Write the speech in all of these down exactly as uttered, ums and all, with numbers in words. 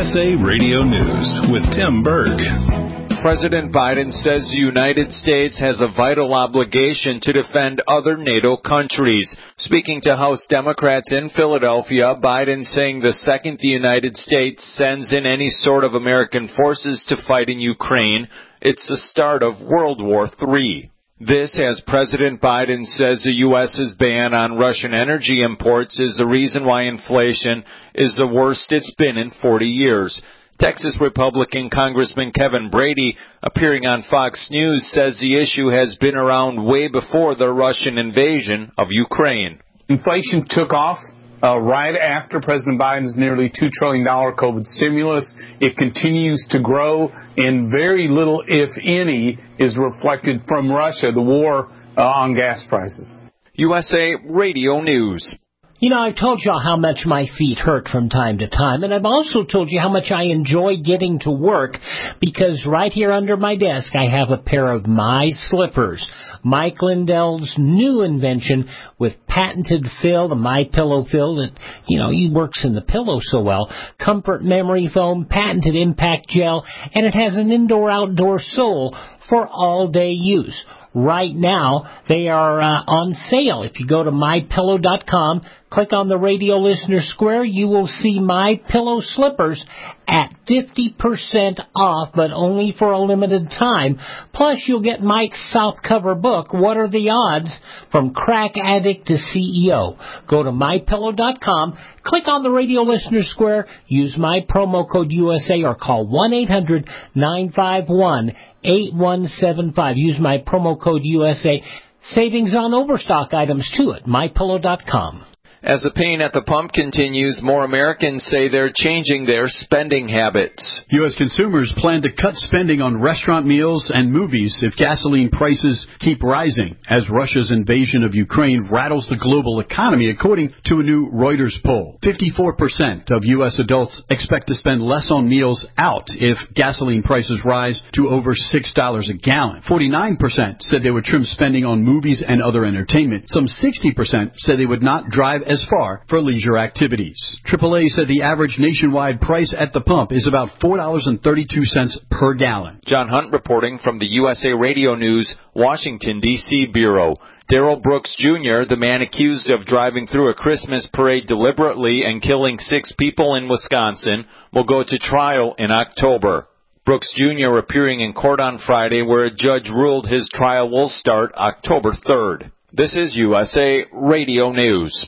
S A Radio News with Tim Berg. President Biden says the United States has a vital obligation to defend other NATO countries. Speaking to House Democrats in Philadelphia, Biden saying the second the United States sends in any sort of American forces to fight in Ukraine, it's the start of World War Three. This, as President Biden says the U S's ban on Russian energy imports is the reason why inflation is the worst it's been in forty years. Texas Republican Congressman Kevin Brady, appearing on Fox News, says the issue has been around way before the Russian invasion of Ukraine. Inflation took off uh, right after President Biden's nearly two trillion dollars COVID stimulus. It continues to grow, and very little, if any, is reflected from Russia, the war uh, on gas prices. U S A Radio News. You know, I've told y'all how much my feet hurt from time to time, and I've also told you how much I enjoy getting to work, because right here under my desk I have a pair of My Slippers, Mike Lindell's new invention with patented fill, the My Pillow fill that, you know, he works in the pillow so well, comfort memory foam, patented impact gel, and it has an indoor-outdoor sole for all-day use. Right now, they are uh, on sale. If you go to my pillow dot com, click on the radio listener square, you will see My Pillow slippers at fifty percent off, but only for a limited time. Plus, you'll get Mike's softcover book, What Are the Odds? From Crack Addict to C E O. Go to my pillow dot com, click on the radio listener square, use my promo code U S A, or call one eight hundred nine five one eight one seven five. Use my promo code U S A. Savings on overstock items, too, at my pillow dot com. As the pain at the pump continues, more Americans say they're changing their spending habits. U S consumers plan to cut spending on restaurant meals and movies if gasoline prices keep rising as Russia's invasion of Ukraine rattles the global economy, according to a new Reuters poll. fifty-four percent of U S adults expect to spend less on meals out if gasoline prices rise to over six dollars a gallon. forty-nine percent said they would trim spending on movies and other entertainment. Some sixty percent said they would not drive as far for leisure activities. triple A said the average nationwide price at the pump is about four dollars and thirty-two cents per gallon. John Hunt reporting from the U S A Radio News, Washington, D C Bureau. Darrell Brooks Junior, the man accused of driving through a Christmas parade deliberately and killing six people in Wisconsin, will go to trial in October. Brooks Junior appearing in court on Friday, where a judge ruled his trial will start October third. This is U S A Radio News.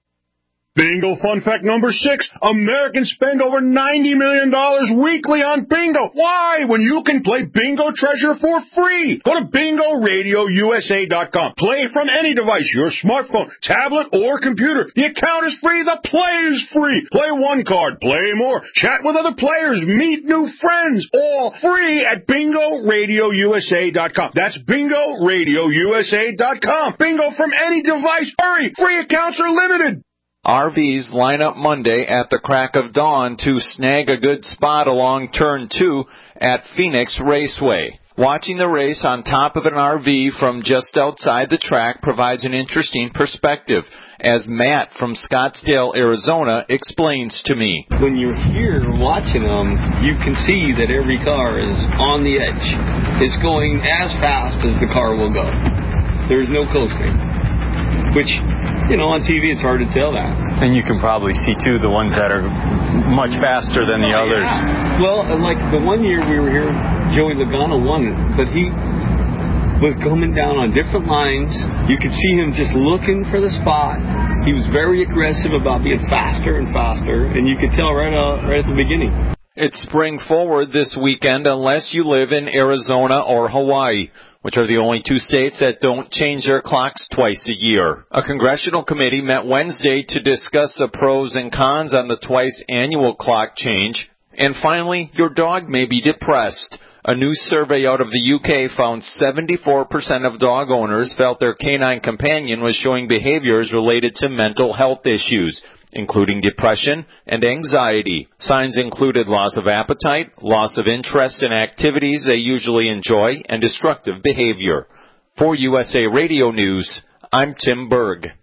Bingo fun fact number six. Americans spend over ninety million dollars weekly on bingo. Why? When you can play Bingo Treasure for free. Go to bingo radio u s a dot com. Play from any device, your smartphone, tablet, or computer. The account is free. The play is free. Play one card. Play more. Chat with other players. Meet new friends. All free at bingo radio u s a dot com. That's bingo radio u s a dot com. Bingo from any device. Hurry. Free accounts are limited. R Vs line up Monday at the crack of dawn to snag a good spot along Turn two at Phoenix Raceway. Watching the race on top of an R V from just outside the track provides an interesting perspective, as Matt from Scottsdale, Arizona, explains to me. When you're here watching them, you can see that every car is on the edge. It's going as fast as the car will go. There's no coasting, which, you know, on T V it's hard to tell that. And you can probably see, too, the ones that are much faster than the oh, others. Yeah. Well, like the one year we were here, Joey Logano won it, but he was coming down on different lines. You could see him just looking for the spot. He was very aggressive about being faster and faster, and you could tell right, uh, right at the beginning. It's spring forward this weekend unless you live in Arizona or Hawaii, which are the only two states that don't change their clocks twice a year. A congressional committee met Wednesday to discuss the pros and cons on the twice annual clock change. And finally, your dog may be depressed. A new survey out of the U K found seventy-four percent of dog owners felt their canine companion was showing behaviors related to mental health issues, including depression and anxiety. Signs included loss of appetite, loss of interest in activities they usually enjoy, and destructive behavior. For U S A Radio News, I'm Tim Berg.